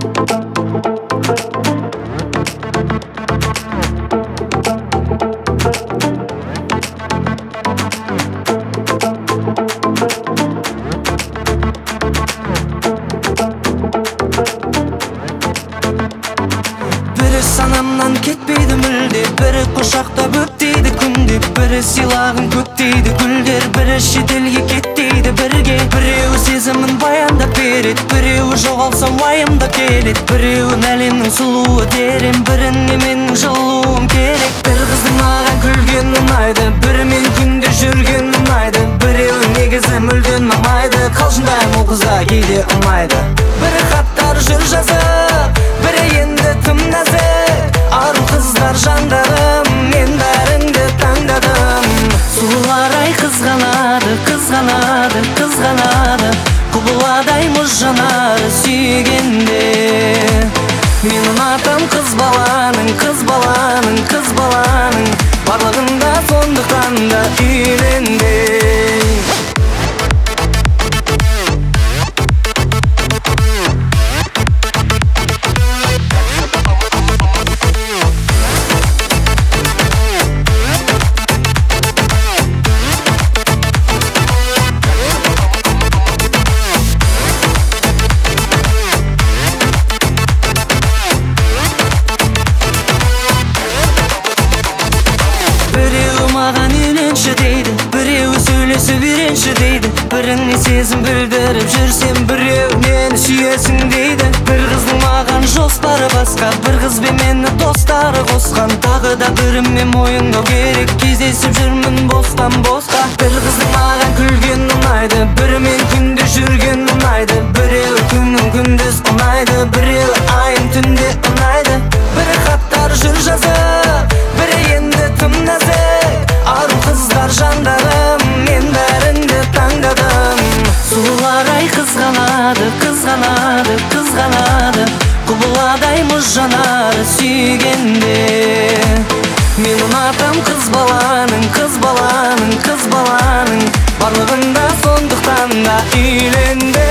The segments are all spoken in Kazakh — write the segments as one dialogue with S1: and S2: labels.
S1: Biri sanamdan ketpeydi мүлде, biri құшақтап өптейді күнде, biri сыйлағын көктейді гүлдер, biri шетелге кеттейді бірге. Біреуі сезімін баяндап береді, біреуі жоғалсам уайымдап келеді, біреуін әлемнің сұлуы дерем, біріне менің жылуым керек. Бір қыздың маған күлген ұнайды, бірімен күнде жүрген ұнайды, біреуі негізі мүлден ұнамайды, қалжыңдаймын ол қызға кейде ұнайды. Бірі хаттар жүр жазып, бірі енді тым нәзік, ару қыздар жандарым, мен бәріңді таңдадым. Сұлулар-ай қызғанады, қызғанады, қызғанады, құбыладай мұз жанары сүйгенде. Мен ұнатам қыз баланың, қыз баланың, қыз баланың, барлығында сондықтан да үйленді. Біреуі маған үйленші дейді, біреуі сөйлесіп үйренші дейді, біріне сезім білдіріп жүрсем, біреуі мені сүйесің дейді. Бір қыздың маған жоспары басқа, бір қызбен мені достары қосқан, тағы да бірімен мойындау керек, кездесіп жүрмін бостан босқа. Бір қыздың маған күлген ұнайды, бірімен күнде жүрген ұнайды, біреуі күнің күндіз ұнайды, біреуі айым түнде ұнайды. Бірі хаттар жүр жазып, бірі енді тым нәзік, ару қыздар жандарым, мен бәріңді таңдадым. Сұлулар-ай қызғанады, қызғанады, қызғанады, құбыладай мұз жанары сүйгенде. Мен ұнатам қыз баланың, қыз баланың, қыз баланың, барлығында сондықтан да үйленді.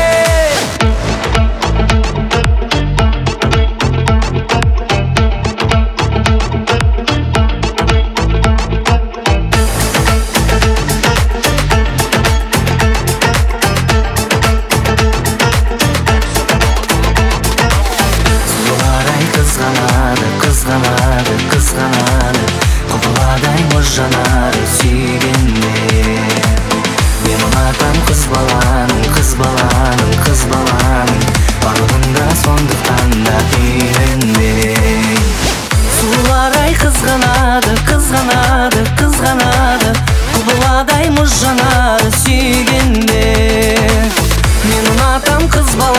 S1: Қызғанады, қызғанады, қызғанады, құбыладай мұз жанары сүйгенде. Мен ұнатам қыз баланың, қыз баланың, қыз баланың, барлығында сондықтан да үйленбей. Сұлулар-ай қызғанады, қызғанады, қызғанады, құбыладай мұз жанары сүйгенде. Мен ұнатам қыз баланың